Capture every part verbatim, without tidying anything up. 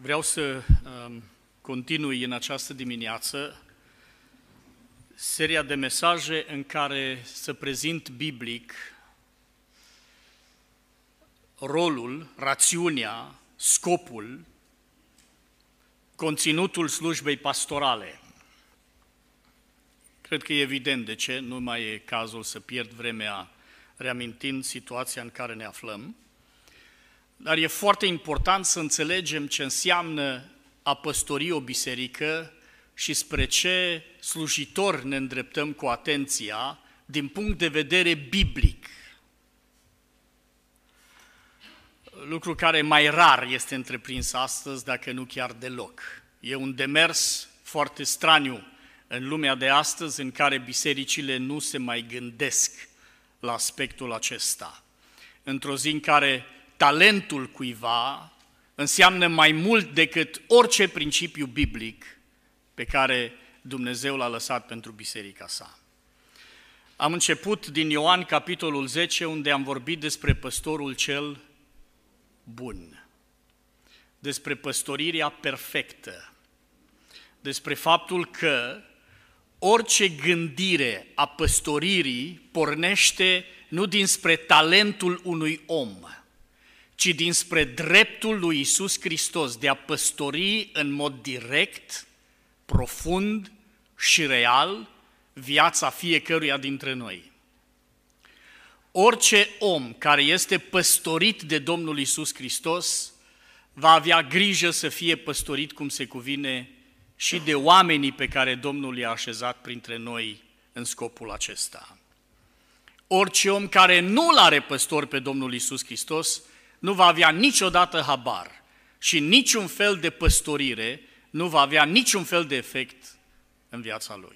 Vreau să um, continui în această dimineață seria de mesaje în care să prezint biblic rolul, rațiunea, scopul, conținutul slujbei pastorale. Cred că e evident de ce, nu mai e cazul să pierd vremea reamintind situația în care ne aflăm, dar e foarte important să înțelegem ce înseamnă a păstori o biserică și spre ce slujitor ne îndreptăm cu atenția din punct de vedere biblic. Lucru care mai rar este întreprins astăzi, dacă nu chiar deloc. E un demers foarte straniu în lumea de astăzi, în care bisericile nu se mai gândesc la aspectul acesta. Într-o zi în care talentul cuiva înseamnă mai mult decât orice principiu biblic pe care Dumnezeu l-a lăsat pentru biserica sa. Am început din Ioan, capitolul zece, unde am vorbit despre păstorul cel bun, despre păstorirea perfectă, despre faptul că orice gândire a păstoririi pornește nu dinspre talentul unui om, ci dinspre dreptul lui Iisus Hristos de a păstori în mod direct, profund și real viața fiecăruia dintre noi. Orice om care este păstorit de Domnul Iisus Hristos va avea grijă să fie păstorit cum se cuvine și de oamenii pe care Domnul i-a așezat printre noi în scopul acesta. Orice om care nu l-are păstor pe Domnul Iisus Hristos nu va avea niciodată habar și niciun fel de păstorire nu va avea niciun fel de efect în viața lui.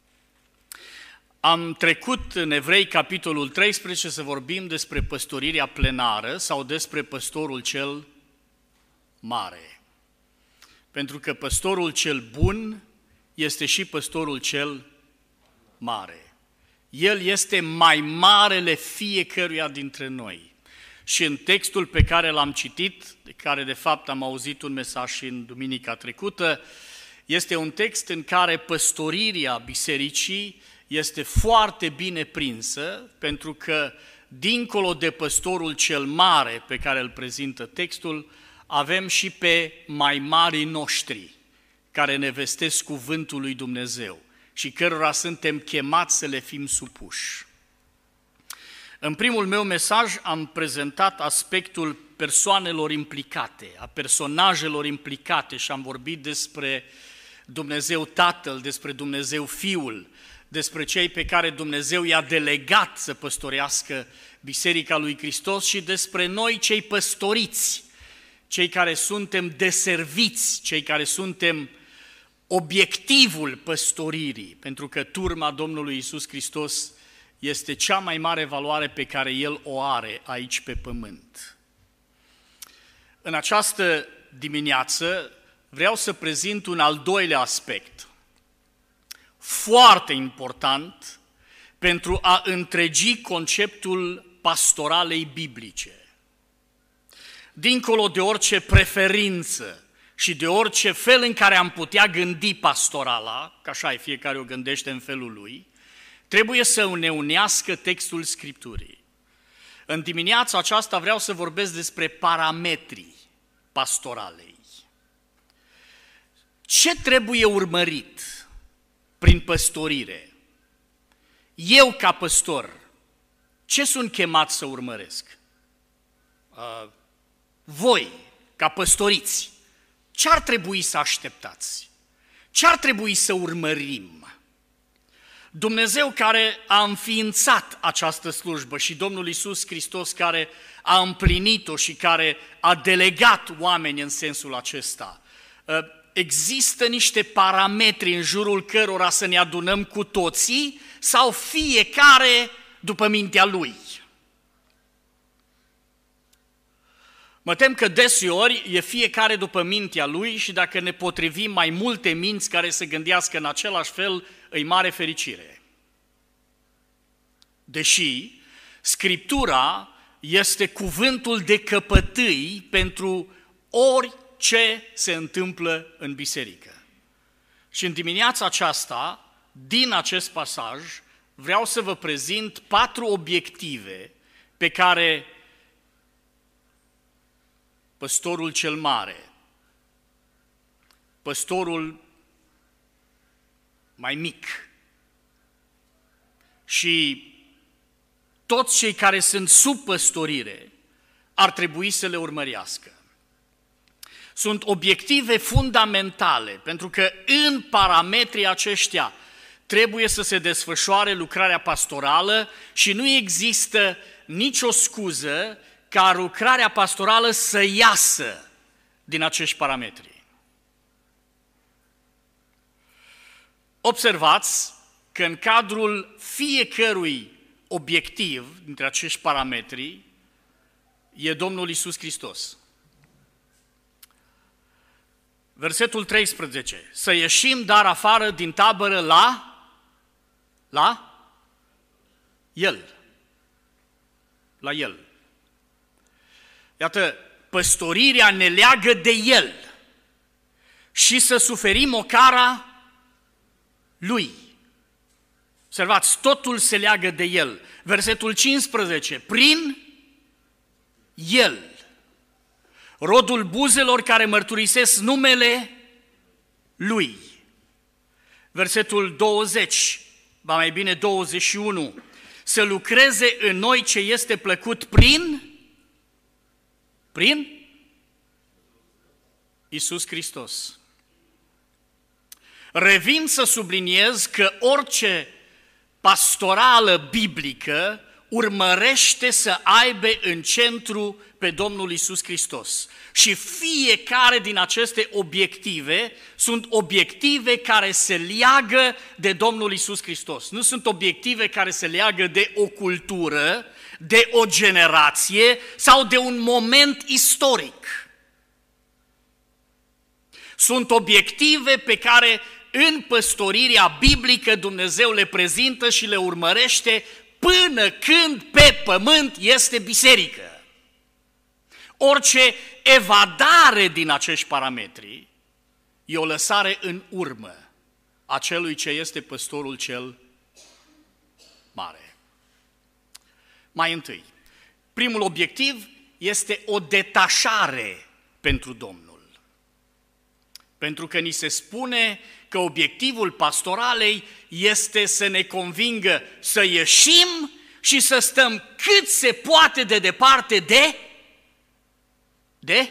Am trecut în Evrei, capitolul treisprezece, să vorbim despre păstorirea plenară sau despre păstorul cel mare. Pentru că păstorul cel bun este și păstorul cel mare. El este mai marele fiecăruia dintre noi. Și în textul pe care l-am citit, de care de fapt am auzit un mesaj și în duminica trecută, este un text în care păstorirea bisericii este foarte bine prinsă, pentru că dincolo de păstorul cel mare pe care îl prezintă textul, avem și pe mai marii noștri care ne vestesc cuvântul lui Dumnezeu și cărora suntem chemați să le fim supuși. În primul meu mesaj am prezentat aspectul persoanelor implicate, a personajelor implicate și am vorbit despre Dumnezeu Tatăl, despre Dumnezeu Fiul, despre cei pe care Dumnezeu i-a delegat să păstorească Biserica lui Hristos și despre noi cei păstoriți, cei care suntem deserviți, cei care suntem obiectivul păstoririi, pentru că turma Domnului Iisus Hristos este cea mai mare valoare pe care El o are aici pe pământ. În această dimineață vreau să prezint un al doilea aspect, foarte important pentru a întregi conceptul pastoralei biblice. Dincolo de orice preferință și de orice fel în care am putea gândi pastorala, că așa e, fiecare o gândește în felul lui, trebuie să ne unească textul Scripturii. În dimineața aceasta vreau să vorbesc despre parametrii pastoralei. Ce trebuie urmărit prin păstorire? Eu, ca păstor, ce sunt chemat să urmăresc? Uh, voi, ca păstoriți, ce ar trebui să așteptați? Ce ar trebui să urmărim? Dumnezeu care a înființat această slujbă și Domnul Iisus Hristos care a împlinit-o și care a delegat oameni în sensul acesta. Există niște parametri în jurul cărora să ne adunăm cu toții sau fiecare după mintea lui? Mă tem că deseori e fiecare după mintea lui și dacă ne potrivim mai multe minți care se gândească în același fel, îi mare fericire. Deși Scriptura este cuvântul de căpătâi pentru ori orice se întâmplă în biserică. Și în dimineața aceasta, din acest pasaj, vreau să vă prezint patru obiective pe care păstorul cel mare, păstorul mai mic și toți cei care sunt sub păstorire ar trebui să le urmărească. Sunt obiective fundamentale, pentru că în parametrii aceștia trebuie să se desfășoare lucrarea pastorală și nu există nicio scuză ca lucrarea pastorală să iasă din acești parametri. Observați că în cadrul fiecărui obiectiv dintre acești parametri e Domnul Iisus Hristos. Versetul treisprezece. Să ieșim dar afară din tabără la la El. La El. Iată, păstorirea ne leagă de El și să suferim ocara Lui. Observați, totul se leagă de El. Versetul cincisprezece. Prin El. Rodul buzelor care mărturisesc numele Lui. Versetul douăzeci, ba mai bine douăzeci și unu. Să lucreze în noi ce este plăcut prin prin Iisus Hristos. Revin să subliniez că orice pastorală biblică urmărește să aibă în centru pe Domnul Iisus Hristos. Și fiecare din aceste obiective sunt obiective care se leagă de Domnul Iisus Hristos. Nu sunt obiective care se leagă de o cultură, de o generație sau de un moment istoric. Sunt obiective pe care în păstorirea biblică Dumnezeu le prezintă și le urmărește până când pe pământ este biserică. Orice evadare din acești parametri e o lăsare în urmă a celui ce este păstorul cel mare. Mai întâi, primul obiectiv este o detașare pentru Domnul. Pentru că ni se spune că obiectivul pastoralei este să ne convingă să ieșim și să stăm cât se poate de departe de, de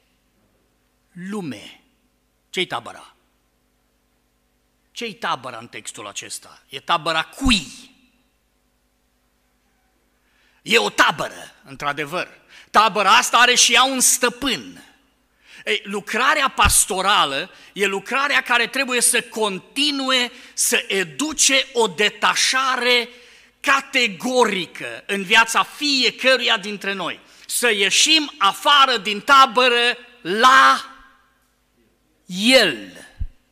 lume. Ce-i tabăra? Ce-i tabăra în textul acesta? E tabăra cui? E o tabără, într-adevăr. Tabăra asta are și ea un stăpân. Ei, lucrarea pastorală e lucrarea care trebuie să continue să educe o detașare categorică în viața fiecăruia dintre noi. Să ieșim afară din tabără la El.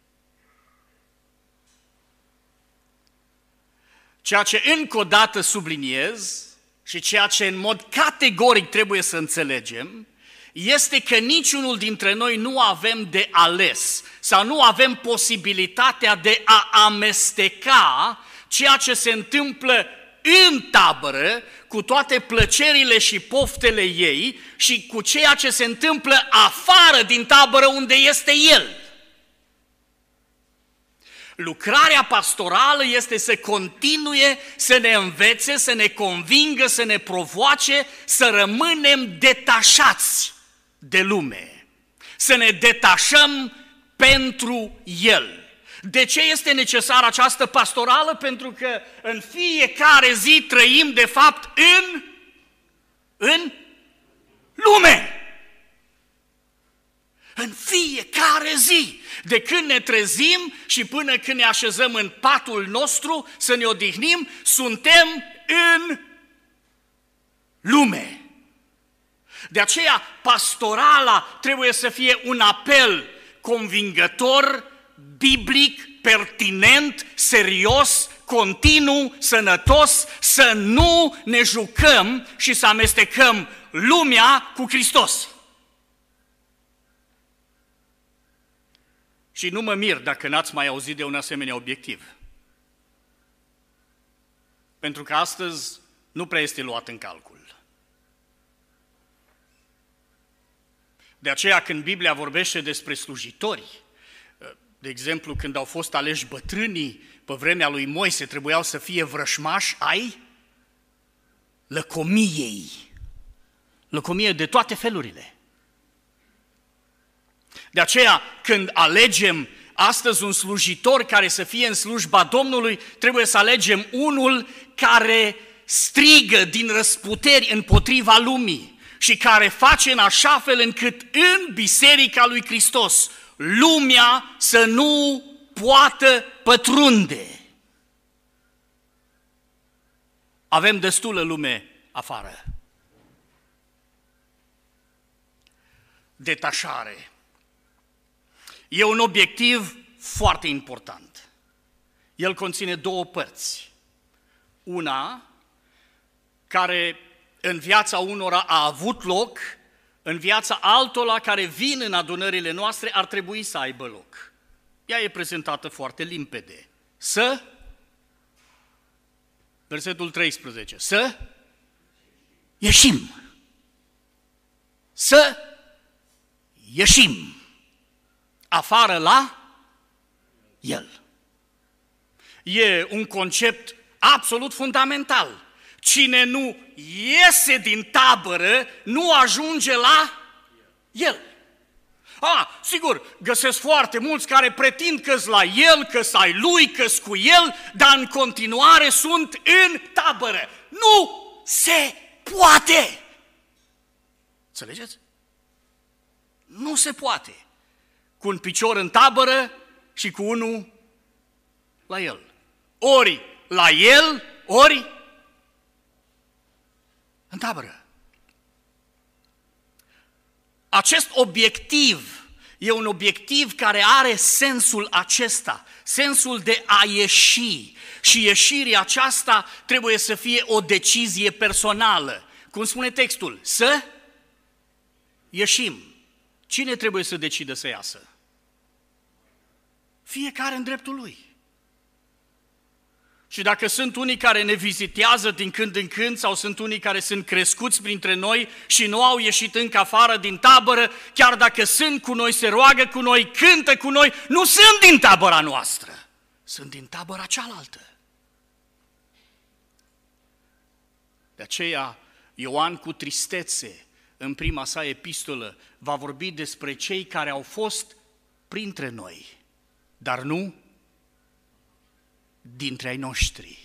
Ceea ce încă o dată subliniez și ceea ce în mod categoric trebuie să înțelegem este că niciunul dintre noi nu avem de ales sau nu avem posibilitatea de a amesteca ceea ce se întâmplă în tabără cu toate plăcerile și poftele ei și cu ceea ce se întâmplă afară din tabără unde este El. Lucrarea pastorală este să continue să ne învețe, să ne convingă, să ne provoace, să rămânem detașați de lume, să ne detașăm pentru El. De ce este necesară această pastorală? Pentru că în fiecare zi trăim, de fapt, în, în lume. În fiecare zi, de când ne trezim și până când ne așezăm în patul nostru să ne odihnim, suntem în lume. De aceea, pastorala trebuie să fie un apel convingător, biblic, pertinent, serios, continuu, sănătos, să nu ne jucăm și să amestecăm lumea cu Hristos. Și nu mă mir dacă n-ați mai auzit de un asemenea obiectiv. Pentru că astăzi nu prea este luat în calcul. De aceea când Biblia vorbește despre slujitori, de exemplu când au fost aleși bătrânii pe vremea lui Moise, trebuiau să fie vrășmași ai lăcomiei. Lăcomie de toate felurile. De aceea, când alegem astăzi un slujitor care să fie în slujba Domnului, trebuie să alegem unul care strigă din răsputeri împotriva lumii și care face în așa fel încât în Biserica lui Hristos lumea să nu poată pătrunde. Avem destulă lume afară. Detașare. E un obiectiv foarte important. El conține două părți. Una care în viața unora a avut loc, în viața altora care vin în adunările noastre ar trebui să aibă loc. Ea e prezentată foarte limpede. Să, versetul treisprezece, să ieșim. Să ieșim afară la El. E un concept absolut fundamental. Cine nu iese din tabără, nu ajunge la El. A, sigur, găsesc foarte mulți care pretind că-s la El, că-s ai Lui, că-s cu El, dar în continuare sunt în tabără. Nu se poate! Înțelegeți? Nu se poate. Cu un picior în tabără și cu unul la El. Ori la El, ori în tabără. Acest obiectiv e un obiectiv care are sensul acesta, sensul de a ieși. Și ieșirea aceasta trebuie să fie o decizie personală. Cum spune textul, să ieșim. Cine trebuie să decidă să iasă? Fiecare în dreptul lui. Și dacă sunt unii care ne vizitează din când în când sau sunt unii care sunt crescuți printre noi și nu au ieșit încă afară din tabără, chiar dacă sunt cu noi, se roagă cu noi, cântă cu noi, nu sunt din tabăra noastră, sunt din tabăra cealaltă. De aceea Ioan cu tristețe în prima sa epistolă va vorbi despre cei care au fost printre noi, dar nu dintre ai noștri.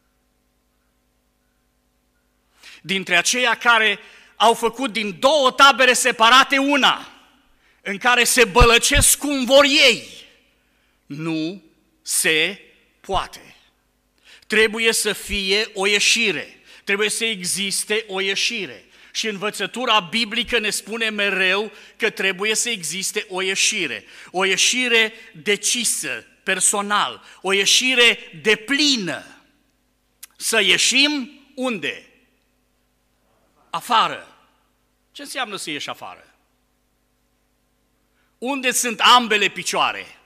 Dintre aceia care au făcut din două tabere separate una, în care se bălăcesc cum vor ei. Nu se poate. Trebuie să fie o ieșire. Trebuie să existe o ieșire. Și învățătura biblică ne spune mereu că trebuie să existe o ieșire. O ieșire decisă, personal, o ieșire deplină. Să ieșim unde? Afară. Ce înseamnă să ieși afară? Unde sunt ambele picioare?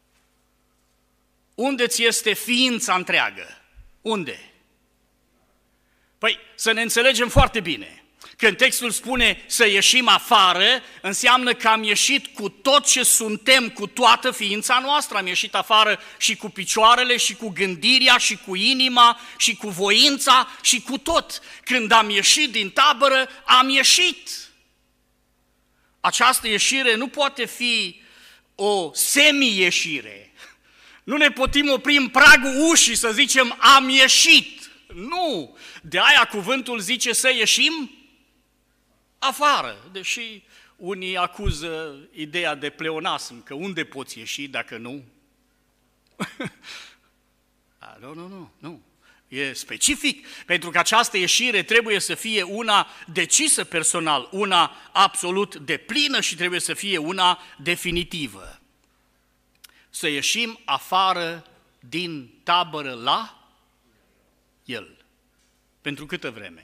Unde ți este ființa întreagă? Unde? Păi să ne înțelegem foarte bine. Când textul spune să ieșim afară, înseamnă că am ieșit cu tot ce suntem, cu toată ființa noastră. Am ieșit afară și cu picioarele, și cu gândirea, și cu inima, și cu voința, și cu tot. Când am ieșit din tabără, am ieșit. Această ieșire nu poate fi o semi-ieșire. Nu ne putem opri în pragul ușii să zicem am ieșit. Nu! De aia cuvântul zice să ieșim afară, deși unii acuză ideea de pleonasm, că unde poți ieși dacă nu? A, nu, nu, nu, nu. E specific, pentru că această ieșire trebuie să fie una decisă personal, una absolut deplină și trebuie să fie una definitivă. Să ieșim afară din tabără la El. Pentru câtă vreme?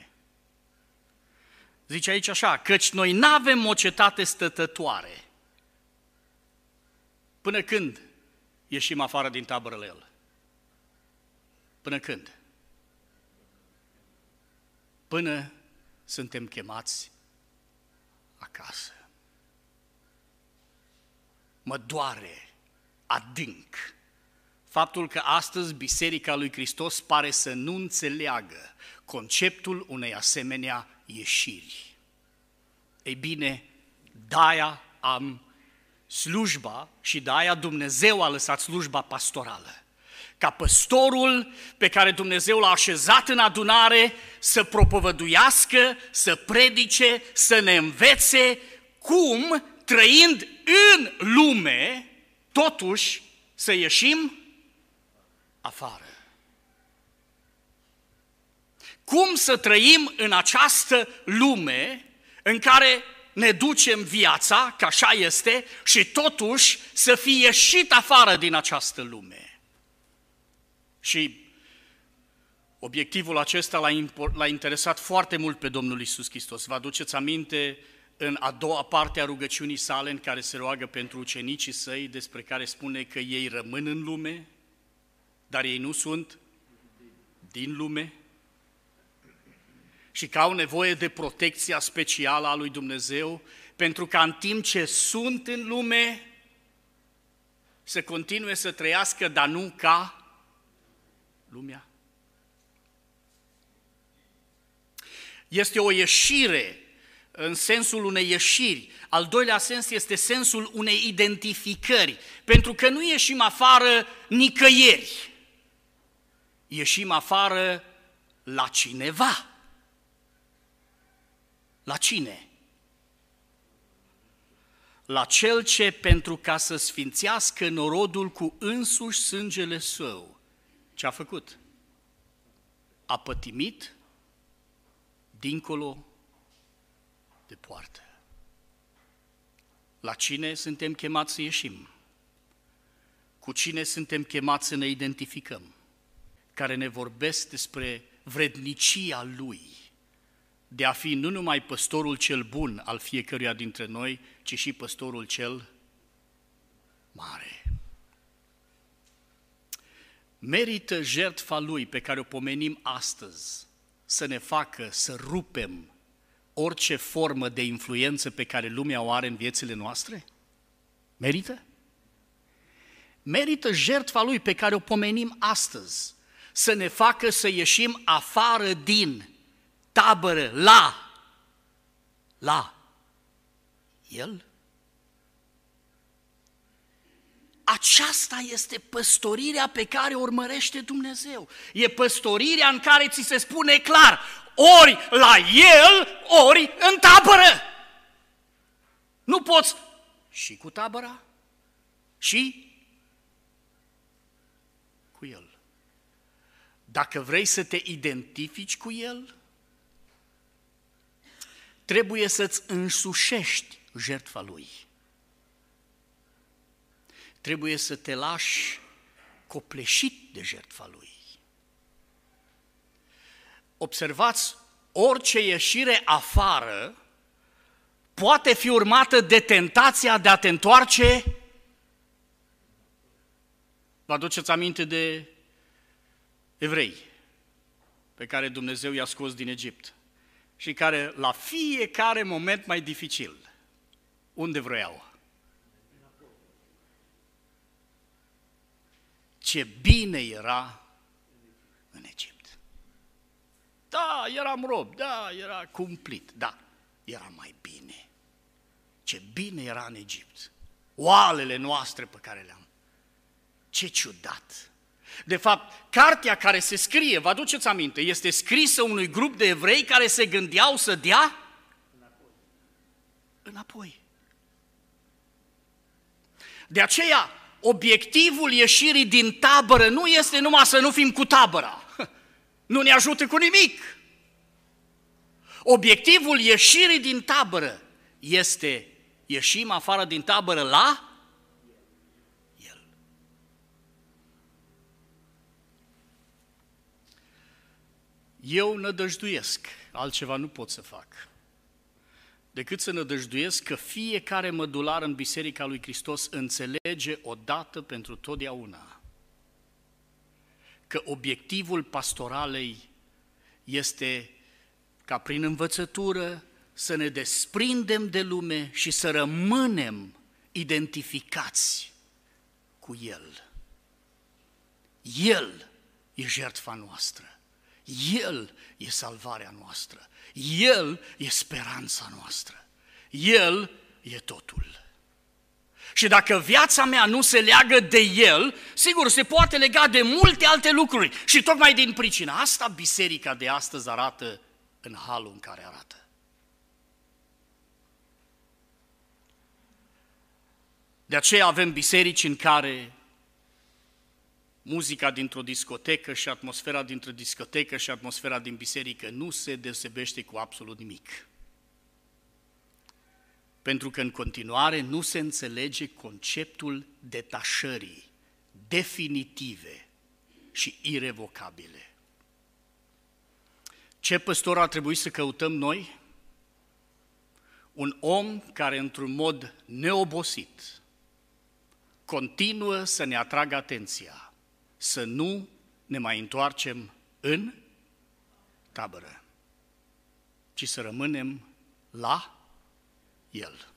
Zice aici așa, căci noi n-avem o cetate stătătoare Până când ieșim afară din tabără la El? Până când? Până suntem chemați acasă. Mă doare adânc faptul că astăzi Biserica lui Hristos pare să nu înțeleagă conceptul unei asemenea ieșiri. Ei bine, de-aia am slujba și de-aia Dumnezeu a lăsat slujba pastorală. Ca păstorul pe care Dumnezeu l-a așezat în adunare să propovăduiască, să predice, să ne învețe cum, trăind în lume, totuși să ieșim afară. Cum să trăim în această lume în care ne ducem viața, că așa este, și totuși să fie ieșit afară din această lume. Și obiectivul acesta l-a, l-a interesat foarte mult pe Domnul Iisus Hristos. Vă aduceți aminte în a doua parte a rugăciunii sale în care se roagă pentru ucenicii săi, despre care spune că ei rămân în lume, dar ei nu sunt din lume și că au nevoie de protecția specială a lui Dumnezeu, pentru că în timp ce sunt în lume, să continue să trăiască, dar nu ca lumea. Este o ieșire în sensul unei ieșiri. Al doilea sens este sensul unei identificări, pentru că nu ieșim afară nicăieri, ieșim afară la cineva. La cine? La cel ce, pentru ca să sfințească norodul cu însuși sângele său, ce a făcut? A pătimit dincolo de poartă. La cine suntem chemați să ieșim? Cu cine suntem chemați să ne identificăm? Care ne vorbesc despre vrednicia Lui de a fi nu numai păstorul cel bun al fiecăruia dintre noi, ci și păstorul cel mare. Merită jertfa Lui pe care o pomenim astăzi să ne facă să rupem orice formă de influență pe care lumea o are în viețile noastre? Merită? Merită jertfa Lui pe care o pomenim astăzi să ne facă să ieșim afară din tabără la, la El? Aceasta este păstorirea pe care o urmărește Dumnezeu. E păstorirea în care ți se spune clar, ori la El, ori în tabără. Nu poți și cu tabăra și cu El. Dacă vrei să te identifici cu El, trebuie să-ți însușești jertfa Lui. Trebuie să te lași copleșit de jertfa Lui. Observați, orice ieșire afară poate fi urmată de tentația de a te întoarce. Vă aduceți aminte de evrei pe care Dumnezeu i-a scos din Egipt și care la fiecare moment mai dificil, unde vroiau? Ce bine era în Egipt. Da, eram rob, da, era cumplit, da, era mai bine. Ce bine era în Egipt. Oalele noastre pe care le-am. Ce ciudat. De fapt, cartea care se scrie, vă aduceți aminte, este scrisă unui grup de evrei care se gândeau să dea înapoi. înapoi. De aceea, obiectivul ieșirii din tabără nu este numai să nu fim cu tabăra. Nu ne ajută cu nimic. Obiectivul ieșirii din tabără este ieșim afară din tabără la El. Eu nădăjduiesc, altceva nu pot să fac. decât să nădăjduiesc că fiecare mădular în Biserica lui Hristos înțelege odată pentru totdeauna că obiectivul pastoralei este ca prin învățătură să ne desprindem de lume și să rămânem identificați cu El. El e jertfa noastră, El e salvarea noastră, El e speranța noastră, El e totul. Și dacă viața mea nu se leagă de El, sigur, se poate lega de multe alte lucruri. Și tocmai din pricina asta, biserica de astăzi arată în halul în care arată. De aceea avem biserici în care muzica dintr-o discotecă și atmosfera dintr-o discotecă și atmosfera din biserică nu se deosebește cu absolut nimic. Pentru că în continuare nu se înțelege conceptul detașării definitive și irevocabile. Ce păstor ar trebui să căutăm noi? Un om care într-un mod neobosit continuă să ne atragă atenția, să nu ne mai întoarcem în tabără, ci să rămânem la El.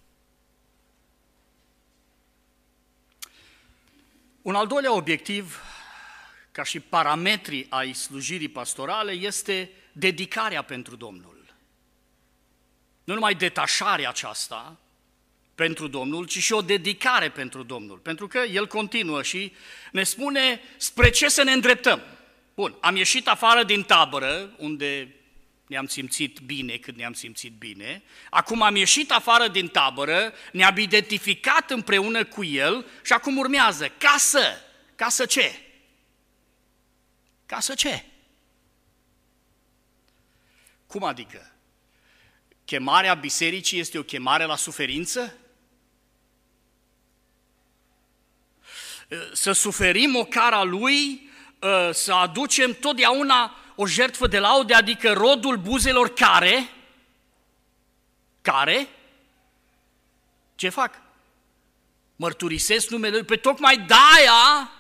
Un al doilea obiectiv, ca și parametri ai slujirii pastorale, este dedicarea pentru Domnul. Nu numai detașarea aceasta pentru Domnul, ci și o dedicare pentru Domnul, pentru că El continuă și ne spune spre ce să ne îndreptăm. Bun, am ieșit afară din tabără, unde ne-am simțit bine cât ne-am simțit bine, acum am ieșit afară din tabără, ne-am identificat împreună cu El și acum urmează, ca să, ca să ce? Ca să ce? Cum adică? Chemarea bisericii este o chemare la suferință? Să suferim ocara Lui, să aducem totdeauna o jertfă de laude, adică rodul buzelor care? Care? Ce fac? Mărturisesc numele Lui, pe tocmai de-aia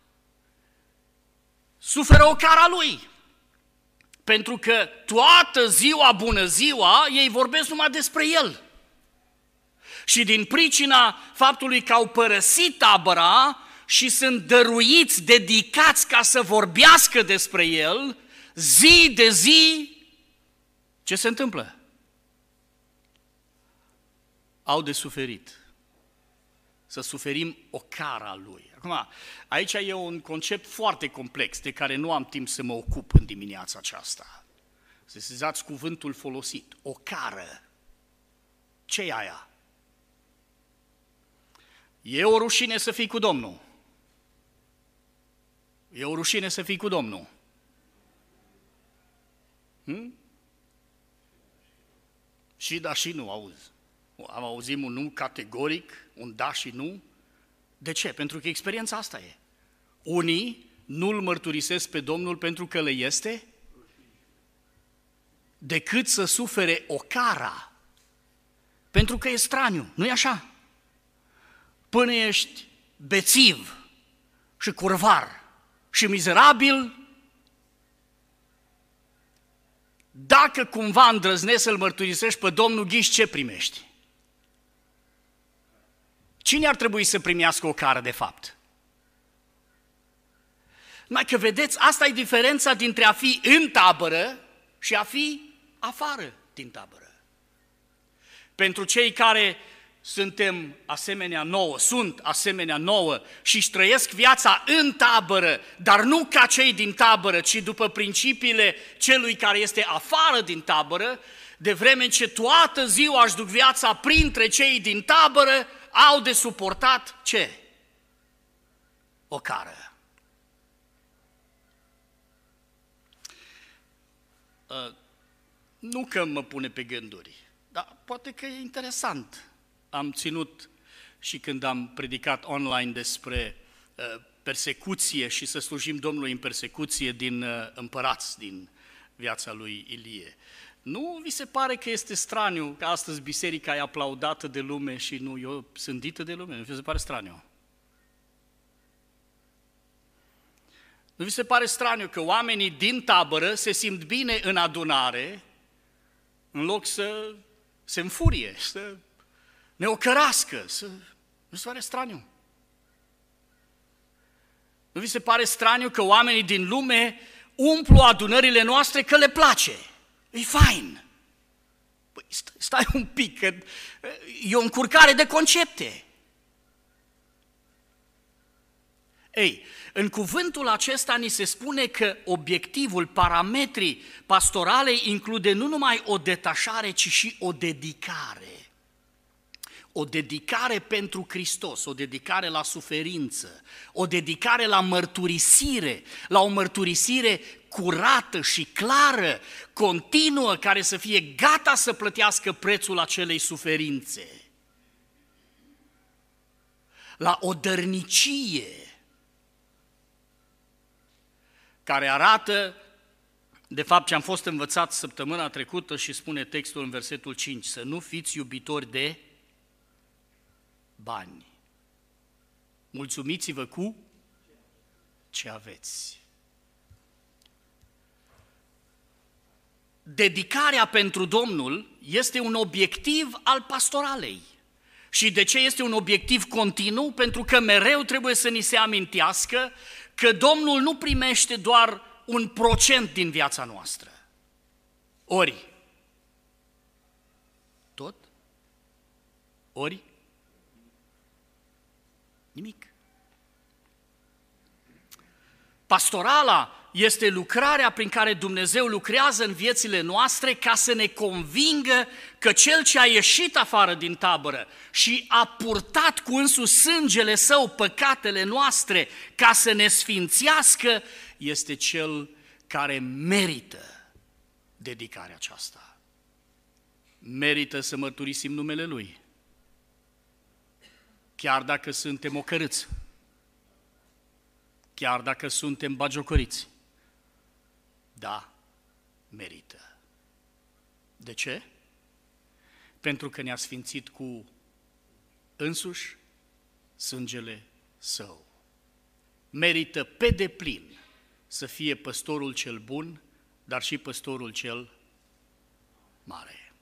suferă ocara Lui. Pentru că toată ziua, bună ziua, ei vorbesc numai despre El. Și din pricina faptului că au părăsit tabăra și sunt dăruiți, dedicați ca să vorbească despre El, zi de zi, ce se întâmplă? Au de suferit. Să suferim ocara Lui. Acum, aici e un concept foarte complex, de care nu am timp să mă ocup în dimineața aceasta. Să sesizați cuvântul folosit, ocară. Ce e aia? E o rușine să fii cu Domnul. E o rușine să fii cu Domnul. Hmm? Și da și nu, auzi. Am auzit un nu categoric, un da și nu. De ce? Pentru că experiența asta e. Unii nu-L mărturisesc pe Domnul pentru că le este, decât să sufere ocara, pentru că e straniu, nu-i așa? Până ești bețiv și curvar și mizerabil, dacă cumva îndrăznești să-L mărturisești pe Domnul, ghiși ce primești? Cine ar trebui să primească o cară de fapt? Numai că vedeți, asta e diferența dintre a fi în tabără și a fi afară din tabără. Pentru cei care suntem asemenea nouă, sunt asemenea nouă și își trăiesc viața în tabără, dar nu ca cei din tabără, ci după principiile celui care este afară din tabără, de vreme ce toată ziua își duc viața printre cei din tabără, au de suportat ce? O cară. Uh, nu că mă pune pe gânduri, dar poate că e interesant. Am ținut și când am predicat online despre uh, persecuție și să slujim Domnului în persecuție din uh, împărați, din viața lui Ilie. Nu vi se pare că este straniu că astăzi biserica e aplaudată de lume și nu eu sândită de lume? Nu vi se pare straniu? Nu vi se pare straniu că oamenii din tabără se simt bine în adunare în loc să se înfurie, să ne ocărască? Să... Nu vi se pare straniu? Nu vi se pare straniu că oamenii din lume umplu adunările noastre că le place? E fain. Păi stai un pic, că e o încurcare de concepte. Ei, în cuvântul acesta ni se spune că obiectivul, parametrii pastorale include nu numai o detașare, ci și o dedicare. O dedicare pentru Hristos, o dedicare la suferință, o dedicare la mărturisire, la o mărturisire curată și clară, continuă, care să fie gata să plătească prețul acelei suferințe. La o dărnicie care arată, de fapt, ce am fost învățat săptămâna trecută și spune textul în versetul cinci, să nu fiți iubitori de bani. Mulțumiți-vă cu ce aveți. Dedicarea pentru Domnul este un obiectiv al pastoralei. Și de ce este un obiectiv continuu? Pentru că mereu trebuie să ni se amintească că Domnul nu primește doar un procent din viața noastră. Ori tot? Ori nimic. Pastorala este lucrarea prin care Dumnezeu lucrează în viețile noastre ca să ne convingă că Cel ce a ieșit afară din tabără și a purtat cu însuși sângele Său păcatele noastre ca să ne sfințească, este Cel care merită dedicarea aceasta. Merită să mărturisim numele Lui, chiar dacă suntem ocărâți, chiar dacă suntem bagiocoriți. Da, merită. De ce? Pentru că ne-a sfințit cu însuși sângele Său. Merită pe deplin să fie păstorul cel bun, dar și păstorul cel mare.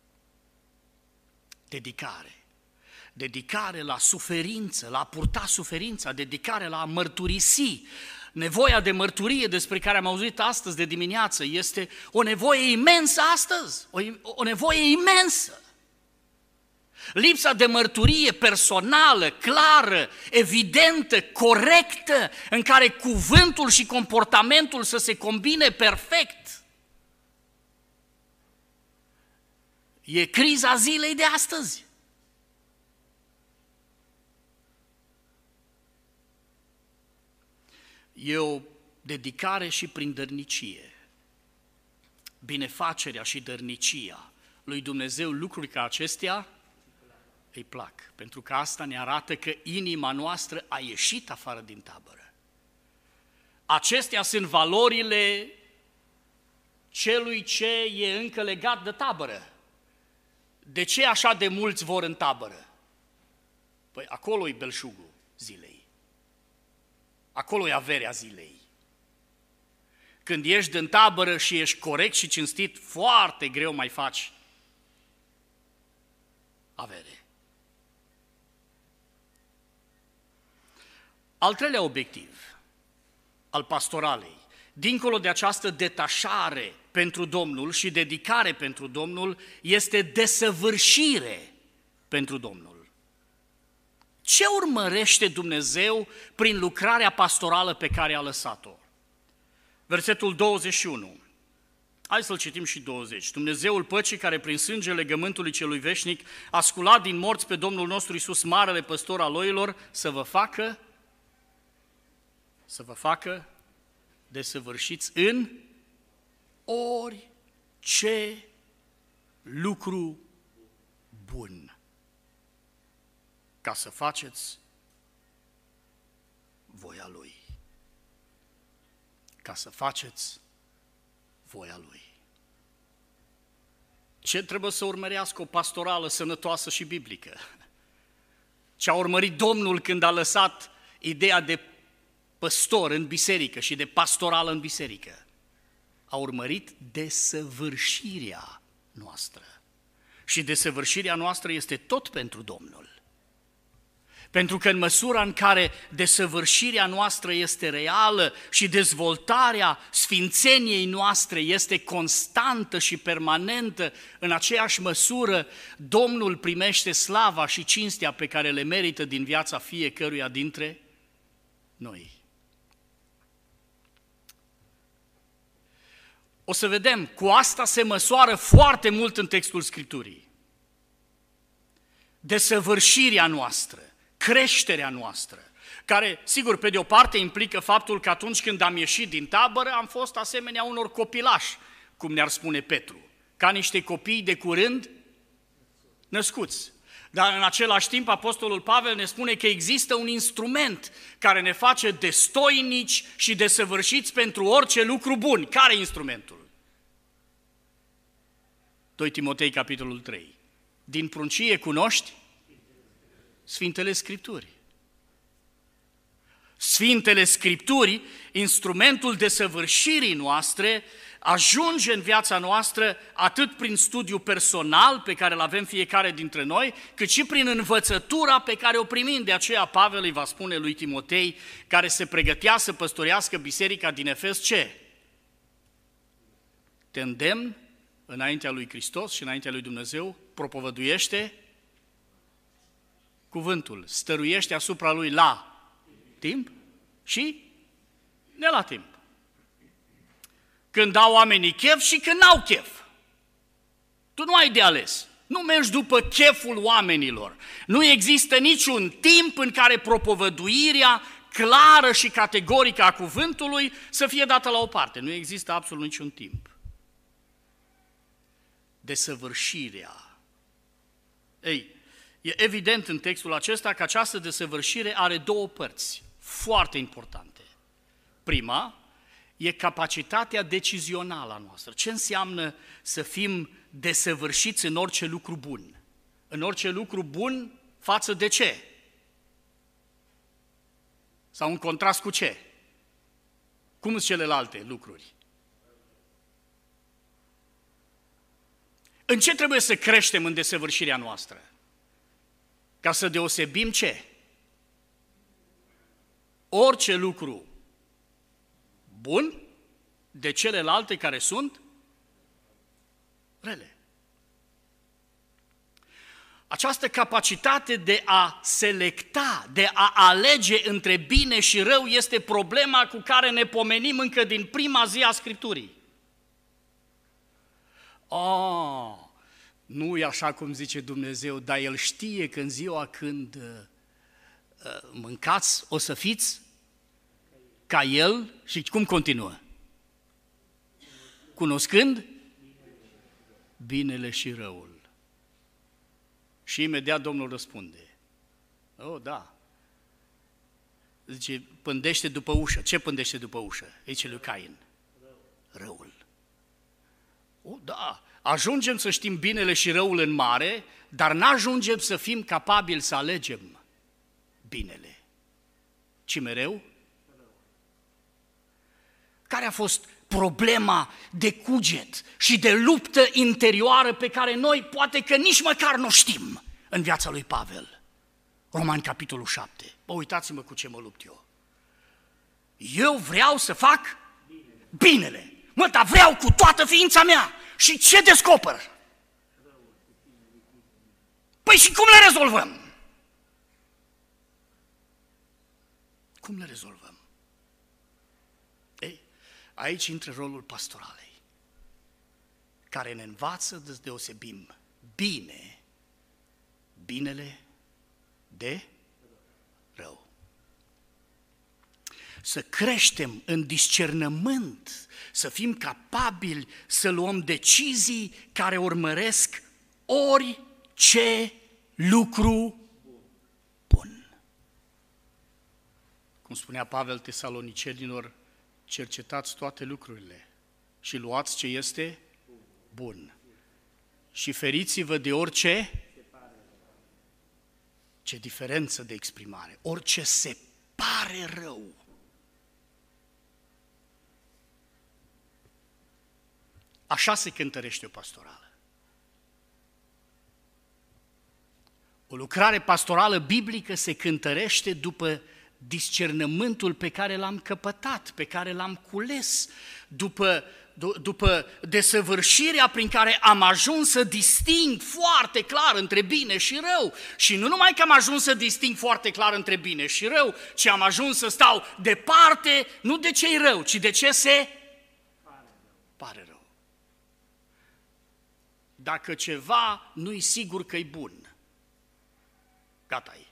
Dedicare. Dedicare la suferință, la a purta suferința, dedicare la a mărturisi. Nevoia de mărturie despre care am auzit astăzi de dimineață este o nevoie imensă astăzi, o, o nevoie imensă. Lipsa de mărturie personală, clară, evidentă, corectă, în care cuvântul și comportamentul să se combine perfect. E criza zilei de astăzi. E o dedicare și prin dărnicie. Binefacerea și dărnicia lui Dumnezeu, lucruri ca acestea îi plac, pentru că asta ne arată că inima noastră a ieșit afară din tabără. Acestea sunt valorile celui ce e încă legat de tabără. De ce așa de mulți vor în tabără? Păi acolo e belșugul zilei. Acolo e averea zilei. Când ești în tabără și ești corect și cinstit, foarte greu mai faci avere. Al treilea obiectiv al pastoralei, dincolo de această detașare pentru Domnul și dedicare pentru Domnul, este desăvârșire pentru Domnul. Ce urmărește Dumnezeu prin lucrarea pastorală pe care a lăsat-o? Versetul douăzeci și unu. Hai să-l citim și douăzeci. Dumnezeul păcii, care prin sângele legământului celui veșnic a sculat din morți pe Domnul nostru Iisus, marele păstor al oilor, să vă facă, să vă facă desăvârșiți în orice lucru bun, ca să faceți voia Lui. Ca să faceți voia Lui. Ce trebuie să urmărească o pastorală sănătoasă și biblică? Ce a urmărit Domnul când a lăsat ideea de păstor în biserică și de pastorală în biserică? A urmărit desăvârșirea noastră. Și desăvârșirea noastră este tot pentru Domnul. Pentru că în măsura în care desăvârșirea noastră este reală și dezvoltarea sfințeniei noastre este constantă și permanentă, în aceeași măsură Domnul primește slava și cinstea pe care le merită din viața fiecăruia dintre noi. O să vedem, cu asta se măsoară foarte mult în textul Scripturii. Desăvârșirea noastră, creșterea noastră, care, sigur, pe de o parte implică faptul că atunci când am ieșit din tabără am fost asemenea unor copilași, cum ne-ar spune Petru, ca niște copii de curând născuți. Dar în același timp Apostolul Pavel ne spune că există un instrument care ne face destoinici și desăvârșiți pentru orice lucru bun. Care e instrumentul? doi Timotei, capitolul trei. Din pruncie cunoști Sfintele Scripturi. Sfintele Scripturi, instrumentul desăvârșirii noastre, ajunge în viața noastră atât prin studiu personal pe care îl avem fiecare dintre noi, cât și prin învățătura pe care o primim. De aceea Pavel îi va spune lui Timotei, care se pregătea să păstorească biserica din Efes, ce? Te îndemn înaintea lui Hristos și înaintea lui Dumnezeu, propovăduiește cuvântul, stăruiește asupra lui la timp și ne la timp. Când au oamenii chef și când n-au chef. Tu nu ai de ales. Nu mergi după cheful oamenilor. Nu există niciun timp în care propovăduirea clară și categorică a cuvântului să fie dată la o parte. Nu există absolut niciun timp. Desăvârșirea. Ei, e evident în textul acesta că această desăvârșire are două părți foarte importante. Prima e capacitatea decizională a noastră. Ce înseamnă să fim desăvârșiți în orice lucru bun? În orice lucru bun față de ce? Sau în contrast cu ce? Cum sunt celelalte lucruri? În ce trebuie să creștem în desăvârșirea noastră? Ca să deosebim ce? Orice lucru bun de celelalte care sunt rele. Această capacitate de a selecta, de a alege între bine și rău este problema cu care ne pomenim încă din prima zi a Scripturii. Oh, nu e așa cum zice Dumnezeu, dar El știe că în ziua când uh, mâncați o să fiți ca El și cum continuă? Cunoscând binele și răul. Și imediat Domnul răspunde. Oh, da. Zice, pândește după ușă. Ce pândește după ușă? Zice lui Cain. Răul. Oh, da. Ajungem să știm binele și răul în mare, dar n-ajungem să fim capabili să alegem binele, ci mereu. Care a fost problema de cuget și de luptă interioară pe care noi poate că nici măcar nu știm în viața lui Pavel? Romani, capitolul șapte. Bă, uitați-mă cu ce mă lupt eu. Eu vreau să fac binele. Mă, dar vreau cu toată ființa mea. Și ce descoper? Păi și cum le rezolvăm? Cum le rezolvăm? Ei, aici intră rolul pastoralei, care ne învață să deosebim bine, binele de rău. Să creștem în discernământ, să fim capabili să luăm decizii care urmăresc orice lucru bun. Cum spunea Pavel Tesalonicenilor, cercetați toate lucrurile și luați ce este bun. și feriți-vă de orice... Ce diferență de exprimare! Orice se pare rău. Așa se cântărește o pastorală. O lucrare pastorală biblică se cântărește după discernământul pe care l-am căpătat, pe care l-am cules, după, d- după desăvârșirea prin care am ajuns să disting foarte clar între bine și rău. Și nu numai că am ajuns să disting foarte clar între bine și rău, ci am ajuns să stau departe, nu de ce-i rău, ci de ce se pare rău. Dacă ceva nu-i sigur că-i bun, gata-i.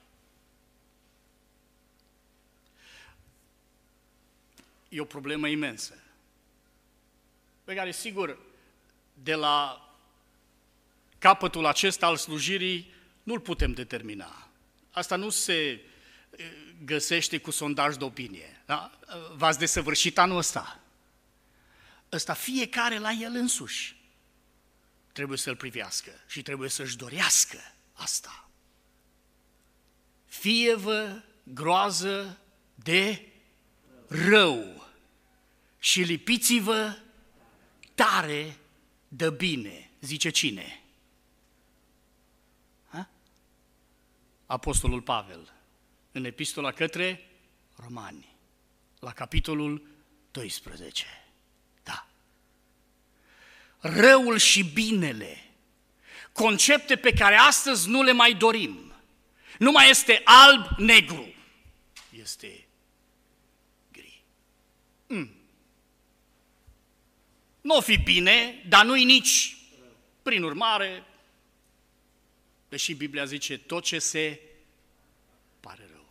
E o problemă imensă, pe care, sigur, de la capătul acesta al slujirii nu-l putem determina. Asta nu se găsește cu sondaj de opinie. Da? V-ați desăvârșit anul ăsta. Ăsta fiecare la el însuși trebuie să-l privească și trebuie să-și dorească asta. Fie-vă groază de rău și lipiți-vă tare de bine, zice cine? Ha? Apostolul Pavel, în epistola către Romani, la capitolul doisprezece. Da. Răul și binele, concepte pe care astăzi nu le mai dorim. Nu mai este alb-negru, este gri. Mm. Nu o fi bine, dar nu-i nici, prin urmare, deși Biblia zice tot ce se pare rău.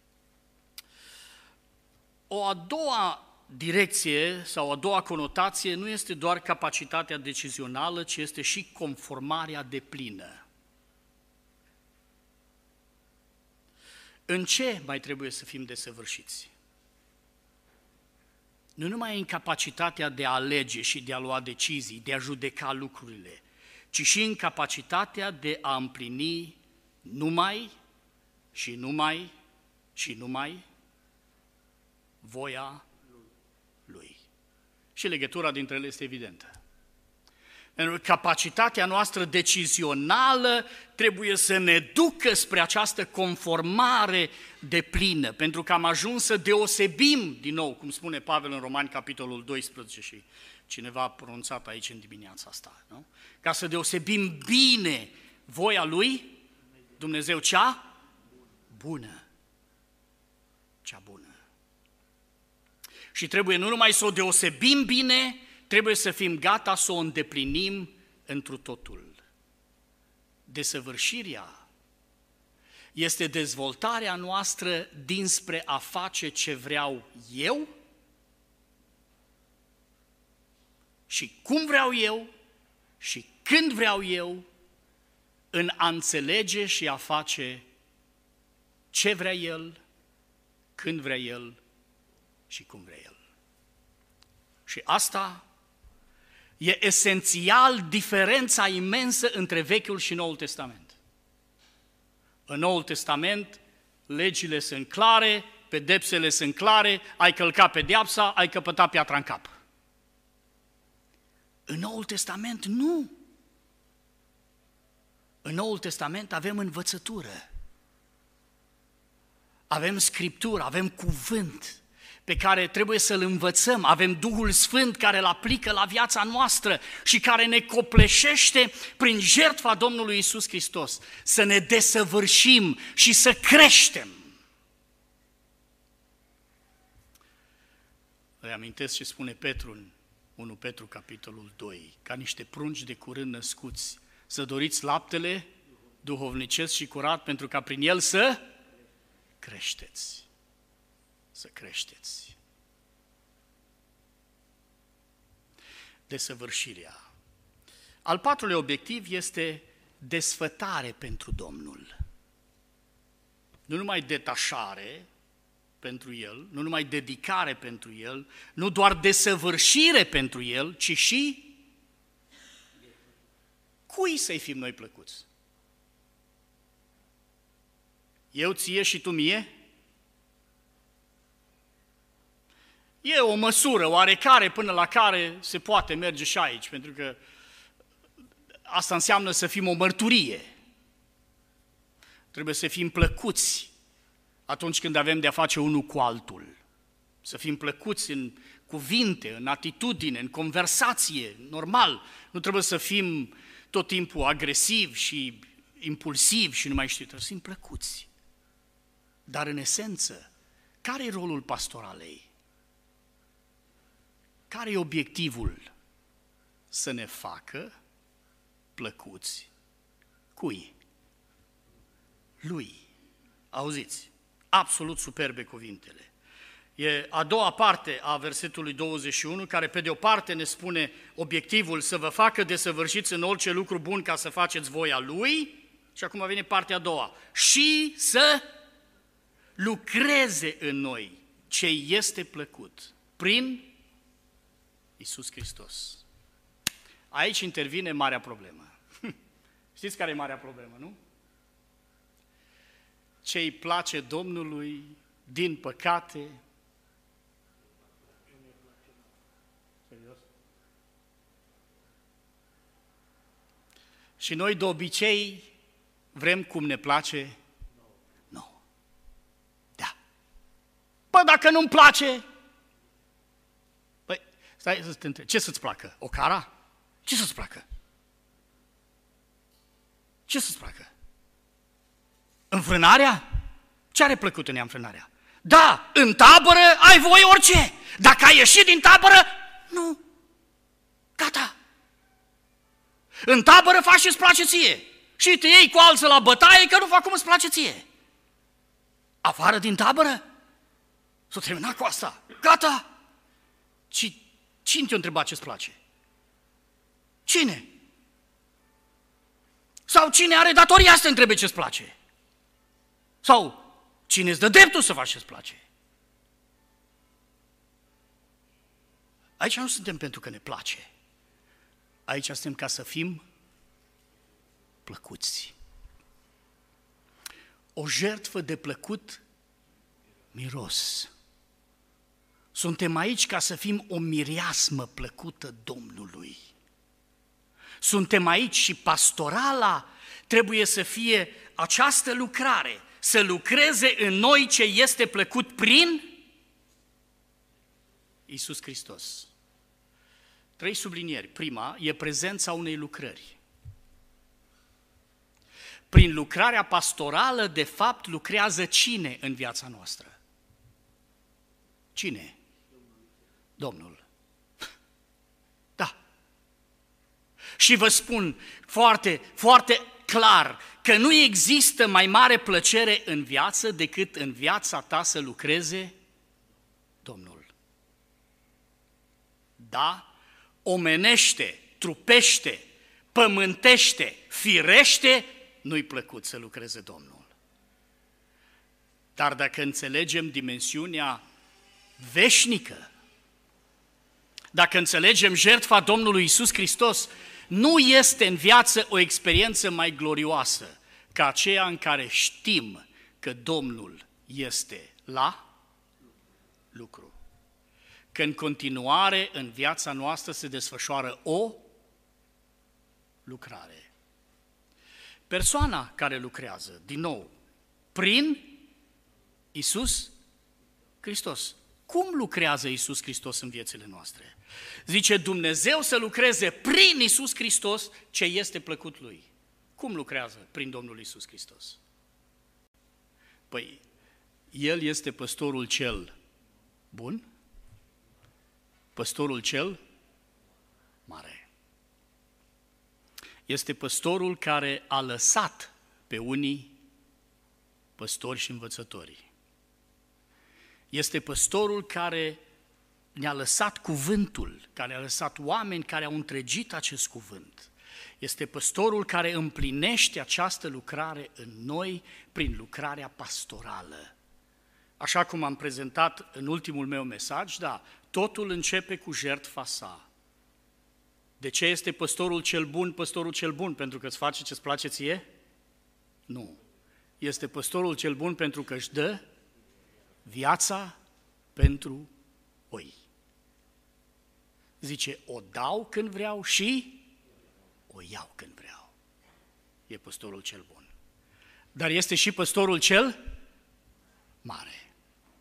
O a doua direcție sau a doua conotație nu este doar capacitatea decizională, ci este și conformarea deplină. În ce mai trebuie să fim desăvârșiți? Nu numai în capacitatea de a alege și de a lua decizii, de a judeca lucrurile, ci și în capacitatea de a împlini numai și numai și numai voia Lui. Și legătura dintre ele este evidentă. Pentru că capacitatea noastră decizională trebuie să ne ducă spre această conformare deplină, pentru că am ajuns să deosebim, din nou, cum spune Pavel în Romani, capitolul doisprezece, și cineva a pronunțat aici în dimineața asta, nu? Ca să deosebim bine voia Lui, Dumnezeu cea bună. Cea bună. Și trebuie nu numai să o deosebim bine, trebuie să fim gata să o îndeplinim întru totul. Desăvârșirea este dezvoltarea noastră dinspre a face ce vreau eu și cum vreau eu și când vreau eu, în a înțelege și a face ce vrea El, când vrea El și cum vrea El. Și asta e esențial diferența imensă între Vechiul și Noul Testament. În Noul Testament, legile sunt clare, pedepsele sunt clare, ai călcat pedeapsa, ai căpătat piatra în cap. În Noul Testament, nu. În Noul Testament avem învățătură, avem Scriptură, avem cuvânt pe care trebuie să-l învățăm, avem Duhul Sfânt care îl aplică la viața noastră și care ne copleșește prin jertfa Domnului Iisus Hristos, să ne desăvârșim și să creștem. Reamintesc ce spune Petru în unu Petru, capitolul doi, ca niște prunci de curând născuți, să doriți laptele duhovnicesc și curat, pentru ca prin el să creșteți. Să creșteți. Desăvârșirea. Al patrulea obiectiv este desfătare pentru Domnul. Nu numai detașare pentru El, nu numai dedicare pentru El, nu doar desăvârșire pentru El, ci și Cui să-i fim noi plăcuți? Eu ție și tu mie? E o măsură oarecare până la care se poate merge și aici, pentru că asta înseamnă să fim o mărturie. Trebuie să fim plăcuți atunci când avem de-a face unul cu altul. Să fim plăcuți în cuvinte, în atitudine, în conversație, normal. Nu trebuie să fim tot timpul agresivi și impulsivi și nu mai știu, trebuie să fim plăcuți. Dar în esență, care e rolul pastoralei? Care e obiectivul? Să ne facă plăcuți cui? Lui. Auziți, absolut superbe cuvintele. E a doua parte a versetului douăzeci și unu, care pe de o parte ne spune obiectivul să vă facă desăvârșiți în orice lucru bun ca să faceți voia Lui, și acum vine partea a doua, și să lucreze în noi ce este plăcut, prin Iisus Hristos. Aici intervine marea problemă. Știți care e marea problemă, nu? Ce-i place Domnului, din păcate, serios? Și noi de obicei vrem cum ne place? Nu. Da. Păi dacă nu-mi place, păi, stai să te întreb, ce să-ți placă? O cara? Ce să-ți placă? Ce să-ți placă? Înfrânarea? Ce are plăcut în ea înfrânarea? Da, în tabără ai voie orice. Dacă ai ieșit din tabără, nu. Gata. În tabără faci ce-ți place ție. Și te iei cu alții la bătaie că nu fac cum îți place ție. Afară din tabără? S-o terminat cu asta. Gata. Și cine te-a întrebat ce-ți place? Cine? Sau cine are datoria să te întrebe ce-ți place? Sau cine îți dă dreptul să faci ce-ți place? Aici nu suntem pentru că ne place. Aici suntem ca să fim plăcuți. O jertfă de plăcut miros. Suntem aici ca să fim o mireasmă plăcută Domnului. Suntem aici și pastorala trebuie să fie această lucrare, să lucreze în noi ce este plăcut prin Iisus Hristos. Trei sublinieri. Prima e prezența unei lucrări. Prin lucrarea pastorală, de fapt, lucrează cine în viața noastră? Cine? Domnul. Da. Și vă spun foarte, foarte clar că nu există mai mare plăcere în viață decât în viața ta să lucreze Domnul. Da, omenește, trupește, pământește, firește, nu-i plăcut să lucreze Domnul. Dar dacă înțelegem dimensiunea veșnică, dacă înțelegem jertfa Domnului Iisus Hristos, nu este în viață o experiență mai glorioasă ca aceea în care știm că Domnul este la lucru. Că în continuare în viața noastră se desfășoară o lucrare. Persoana care lucrează, din nou, prin Iisus Hristos. Cum lucrează Iisus Hristos în viețile noastre? Zice Dumnezeu să lucreze prin Iisus Hristos ce este plăcut Lui. Cum lucrează prin Domnul Iisus Hristos? Păi, El este păstorul cel bun, păstorul cel mare. Este păstorul care a lăsat pe unii păstori și învățători. Este păstorul care ne-a lăsat cuvântul, care a lăsat oameni care au întregit acest cuvânt. Este păstorul care împlinește această lucrare în noi prin lucrarea pastorală. Așa cum am prezentat în ultimul meu mesaj, da, totul începe cu jertfa sa. De ce este păstorul cel bun păstorul cel bun? Pentru că îți face ce-ți place ție? Nu. Este păstorul cel bun pentru că își dă viața pentru oi. Zice, o dau când vreau și o iau când vreau. E păstorul cel bun. Dar este și păstorul cel mare.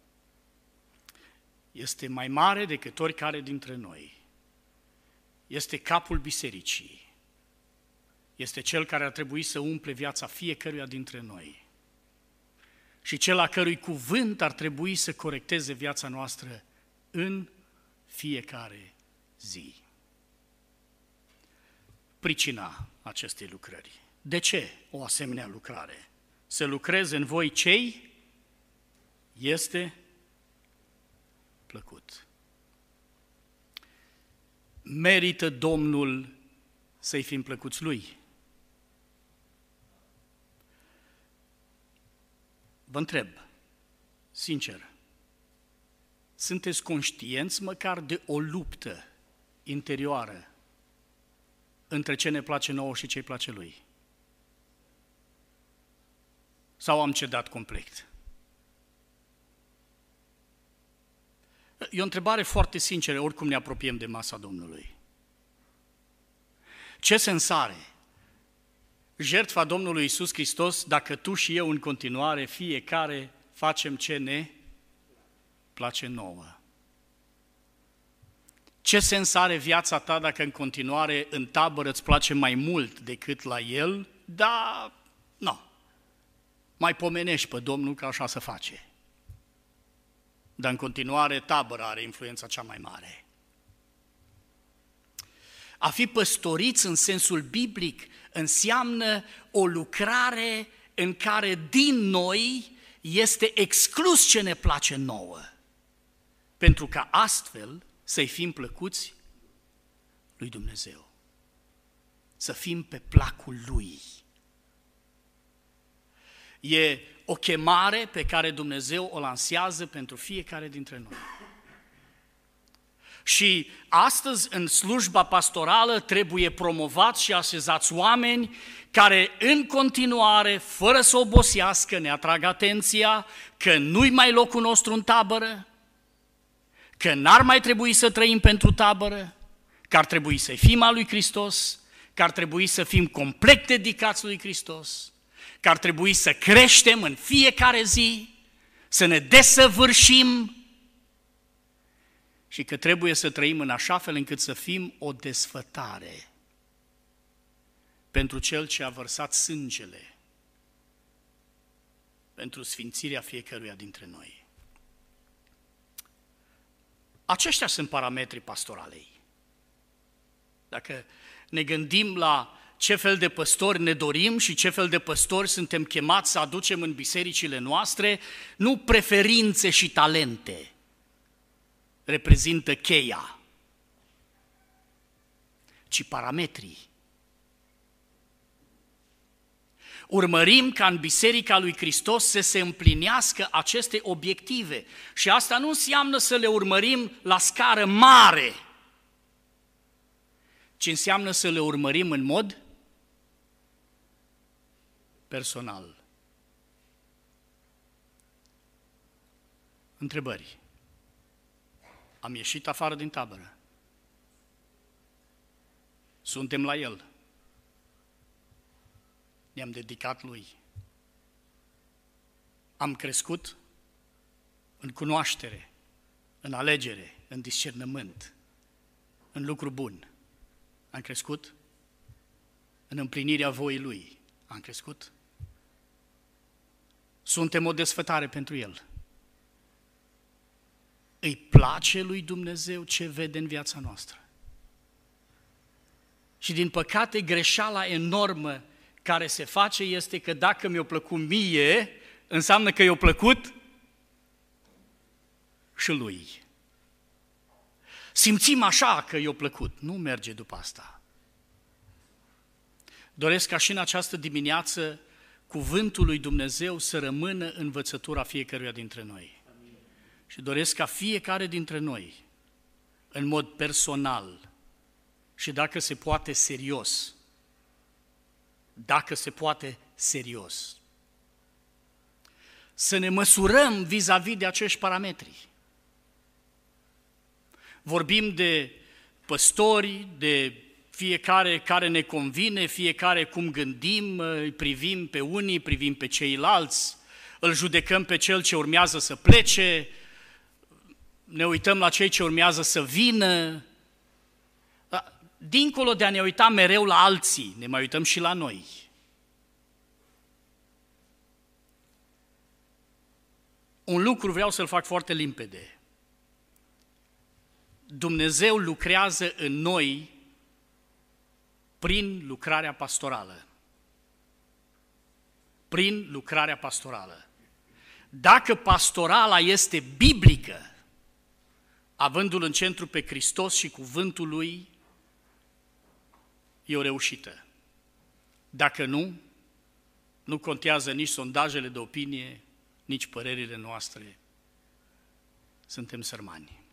Este mai mare decât oricare dintre noi. Este capul bisericii. Este cel care ar trebui să umple viața fiecăruia dintre noi. Și cel a cărui cuvânt ar trebui să corecteze viața noastră în fiecare zi. Pricina acestei lucrări. De ce o asemenea lucrare? Să lucreze în voi cei este plăcut. Merită Domnul să-i fim plăcuți Lui? Vă întreb, sincer, sunteți conștienți măcar de o luptă interioară între ce ne place nouă și ce-i place Lui? Sau am cedat complet? E o întrebare foarte sinceră, oricum ne apropiem de masa Domnului. Ce sens are jertfa Domnului Iisus Hristos dacă tu și eu în continuare fiecare facem ce ne place nouă? Ce sens are viața ta dacă în continuare în tabără îți place mai mult decât la El, dar nu, mai pomenești pe Domnul că așa se face. Dar în continuare tabăra are influența cea mai mare. A fi păstoriți în sensul biblic înseamnă o lucrare în care din noi este exclus ce ne place nouă, pentru ca astfel să-i fim plăcuți lui Dumnezeu, să fim pe placul Lui. E o chemare pe care Dumnezeu o lansează pentru fiecare dintre noi. Și astăzi, în slujba pastorală, trebuie promovați și așezați oameni care în continuare, fără să obosească, ne atrag atenția că nu-i mai locul nostru în tabără, că n-ar mai trebui să trăim pentru tabără, că ar trebui să fim al lui Hristos, că ar trebui să fim complet dedicați lui Hristos, că ar trebui să creștem în fiecare zi, să ne desăvârșim și că trebuie să trăim în așa fel încât să fim o desfătare pentru Cel ce a vărsat sângele, pentru sfințirea fiecăruia dintre noi. Aceștia sunt parametrii pastoralei. Dacă ne gândim la ce fel de păstori ne dorim și ce fel de păstori suntem chemați să aducem în bisericile noastre, nu preferințe și talente reprezintă cheia, ci parametrii. Urmărim ca în Biserica lui Hristos să se împlinească aceste obiective și asta nu înseamnă să le urmărim la scară mare, ci înseamnă să le urmărim în mod personal. Întrebări. Am ieșit afară din tabără. Suntem la El. Ne-am dedicat Lui. Am crescut în cunoaștere, în alegere, în discernământ, în lucru bun. Am crescut în împlinirea voii Lui. Am crescut. Suntem o desfătare pentru El. Îi place lui Dumnezeu ce vede în viața noastră. Și din păcate greșeala enormă care se face este că dacă mi-o plăcut mie, înseamnă că i-o plăcut și Lui. Simțim așa că i-o plăcut. Nu merge după asta. Doresc ca și în această dimineață cuvântul lui Dumnezeu să rămână învățătura fiecăruia dintre noi. Amin. Și doresc ca fiecare dintre noi, în mod personal și dacă se poate serios. Dacă se poate serios. Să ne măsurăm vis-a-vis de acești parametri. Vorbim de păstori, de fiecare care ne convine, fiecare cum gândim, îi privim pe unii, privim pe ceilalți, îl judecăm pe cel ce urmează să plece, ne uităm la cei ce urmează să vină. Dincolo de a ne uita mereu la alții, ne mai uităm și la noi. Un lucru vreau să-l fac foarte limpede. Dumnezeu lucrează în noi prin lucrarea pastorală. Prin lucrarea pastorală. Dacă pastorala este biblică, avându-L în centru pe Hristos și cuvântul Lui, e o reușită. Dacă nu, nu contează nici sondajele de opinie, nici părerile noastre. Suntem sărmani.